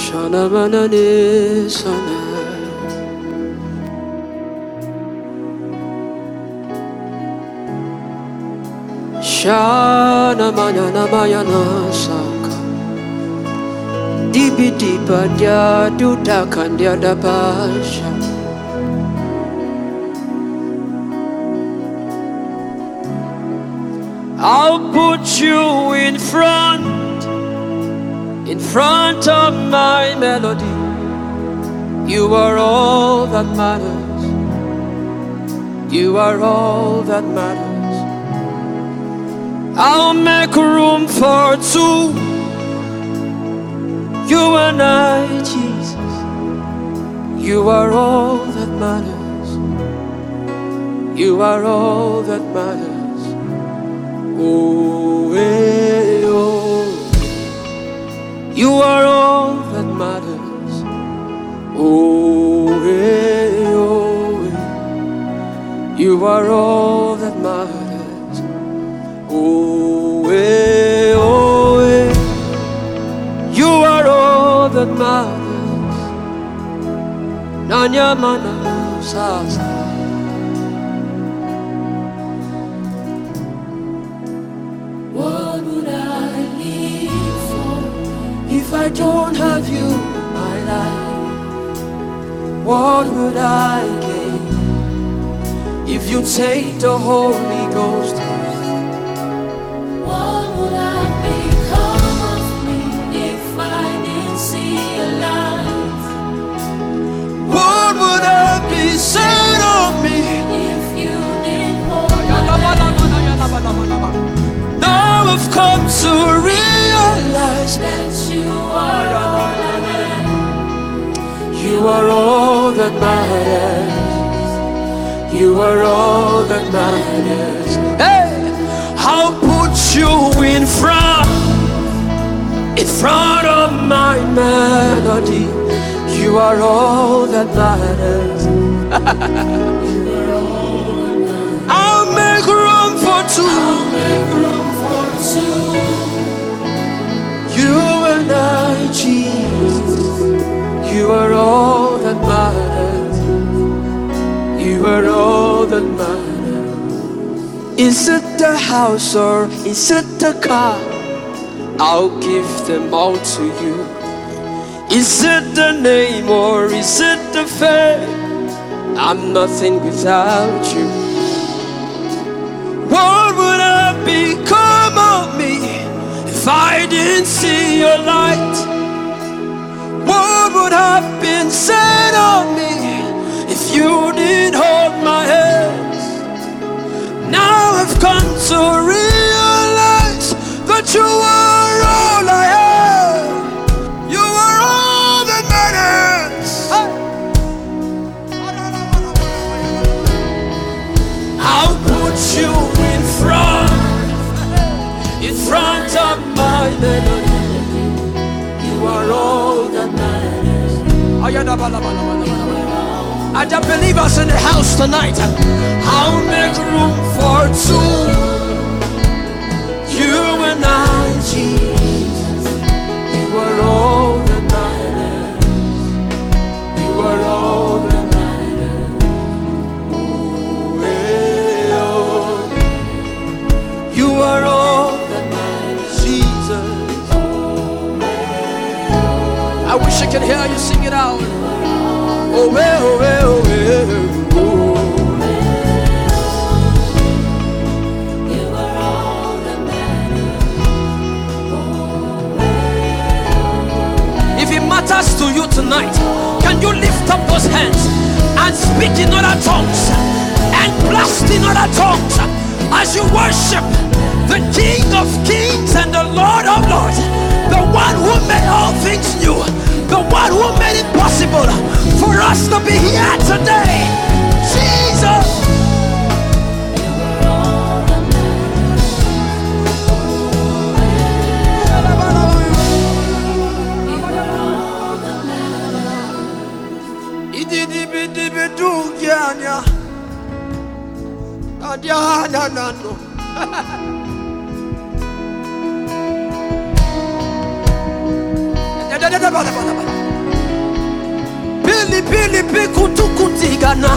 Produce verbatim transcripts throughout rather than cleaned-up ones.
Shana manane sana. Shana manana mayana saka. Dibi diba dia duda kandia da basha. I'll put you in front, in front of my melody. You are all that matters. You are all that matters. I'll make room for two. You and I, Jesus. You are all that matters. You are all that matters. Oh, hey, oh. You are all that matters. Oh, hey, oh, hey. You are all that matters. Oh, hey, oh, hey. You are all that matters. Nanya mana sasa. What would I live for If I don't have you in my life? What would I gain if you take the Holy Ghost? What would I become of me if I didn't see your light? What would I be said of me? If you didn't hold my hand? Now I've come to realize That you are all I am. you are all that matters. You are all that matters. Hey, I'll put you in front, in front of my melody. You are all that matters. I'll make room for two. I'll make room for two. You and I, Jesus. You are all that matters. You are all that matters. Is it the house or is it the car? I'll give them all to you. Is it the name or is it the fame? I'm nothing without you. What would I become of me if I didn't see your light? What would have been said of me if you didn't hold my hands? Now I've come to realize that you are all I have. You are all that matters. I'll put you in front, in front of my melody. You are all that matters. Are there believers in the house tonight? I'll make room for two. You and I, Jesus. You are all that matters. You are all that matters. Oh, hey, oh. You are all that matters, Jesus. I wish I could hear you sing it out. Oh, hey, oh, hey, oh, hey, oh. You are all that matters. If it matters to you tonight, can you lift up those hands and speak in other tongues and blast in other tongues as you worship the King of Kings and the Lord of Lords, the one who made all things new, the one who made it possible for us to be here today. Jesus. You are all that matters. You are all that matters. Ididibidibidugyanya. Adyananano. Pili pili piku tukutigana.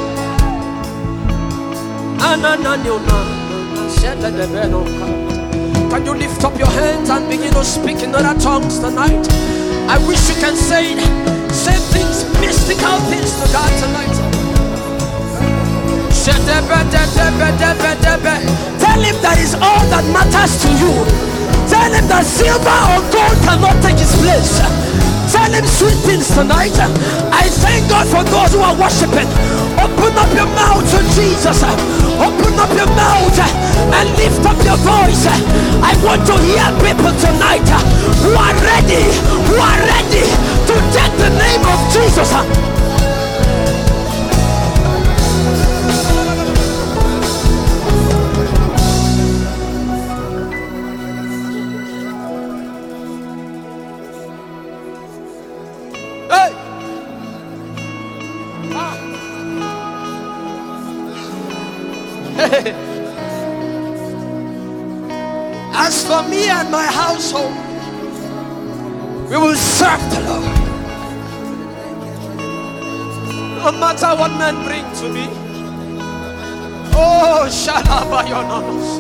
Can you lift up your hands and begin to speak in other tongues tonight? I wish you can say it. Say things, mystical things to God tonight. Tell him that is all that matters to you. Tell him that silver or gold cannot take his place. Tell him sweet things tonight. I thank God for those who are worshiping. Open up your mouth to Jesus. Open up your mouth and lift up your voice. I want to hear people tonight who are ready, who are ready to take the name of Jesus. As for me and my household, we will serve the Lord. No matter what men bring to me. Oh, Shalabayonamus.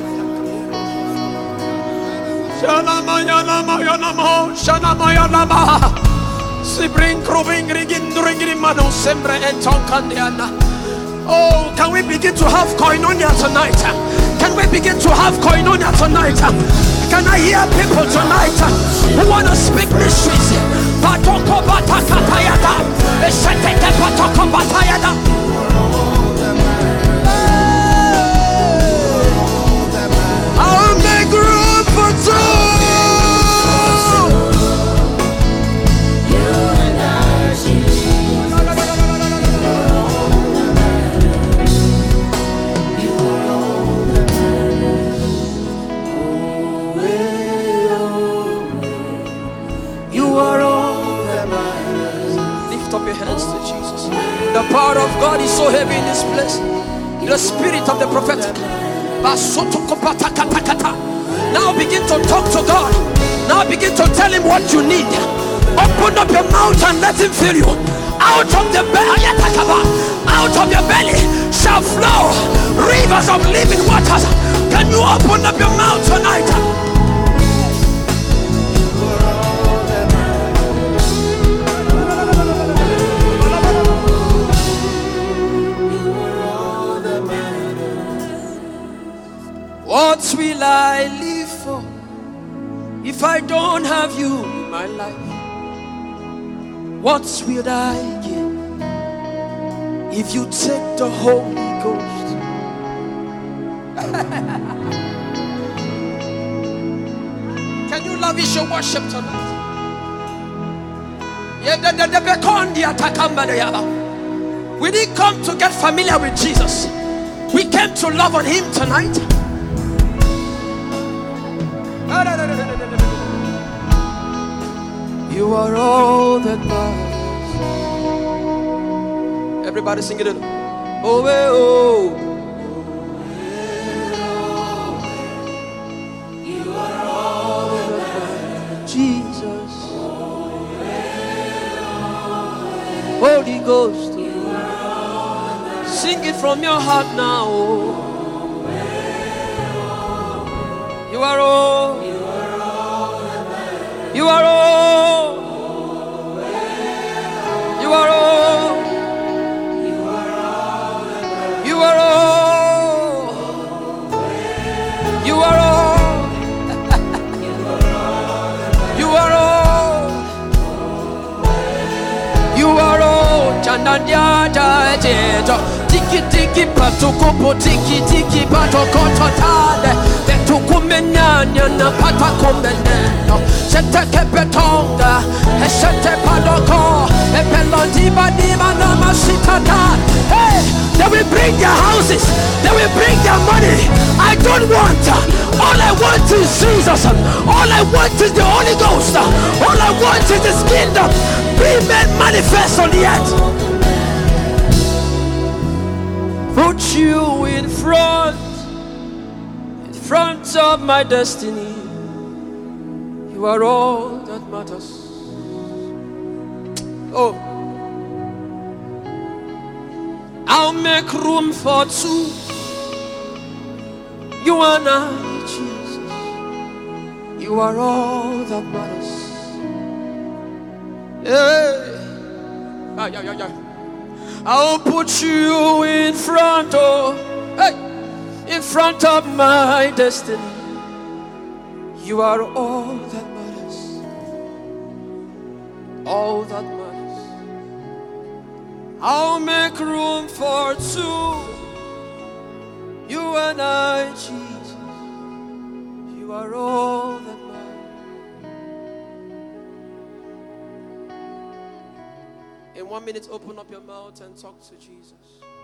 Shalamayanamayanamo. Shalamayanama. Sibring Krubing Rigin Dringrimano Sembre and Tonkandiana. Oh, can we begin to have koinonia tonight? Can we begin to have koinonia tonight? Can I hear people tonight who want to speak mysteries? Patoko batakatayada. Esheteke patoko batayada. I'll make room for two. The power of God is so heavy in this place. The spirit of the prophetic. Now begin to talk to God. Now begin to tell him what you need. Open up your mouth and let him fill you. Out of the belly, out of your belly shall flow rivers of living waters. Can you open up your mouth tonight? What will I live for if I don't have you in my life? What will I give if you take the Holy Ghost? Can you lavish your worship tonight? We didn't come to get familiar with Jesus. We came to love on him tonight. You are all that matters. Everybody sing it. Oh, eh, oh. You are all that matters. Jesus. Holy Ghost. Sing it from your heart now. You are all. You are all. You are all. You are all. You are all. You are all. You are all. Chananya jajejo. Tiki tiki patuko tiki tiki patoko totale. Betukumenyanya na patakomeneno. Sete kepetonga. Sete padoko. Epelondiba diba na masitata. Hey, they will bring their houses. They will bring their money. I don't want. All I want is Jesus. All I want is the Holy Ghost. All I want is His kingdom. Be made manifest on the earth. Put you in front, in front of my destiny. You are all that matters. Oh, I'll make room for two. You and I, Jesus. You are all that matters. Yeah. Ah, yeah, yeah, yeah. I'll put you in front of, hey, in front of my destiny. You are all that matters. All that matters. I'll make room for two. You and I, Jesus. You are all that matters. In one minute, open up your mouth and talk to Jesus.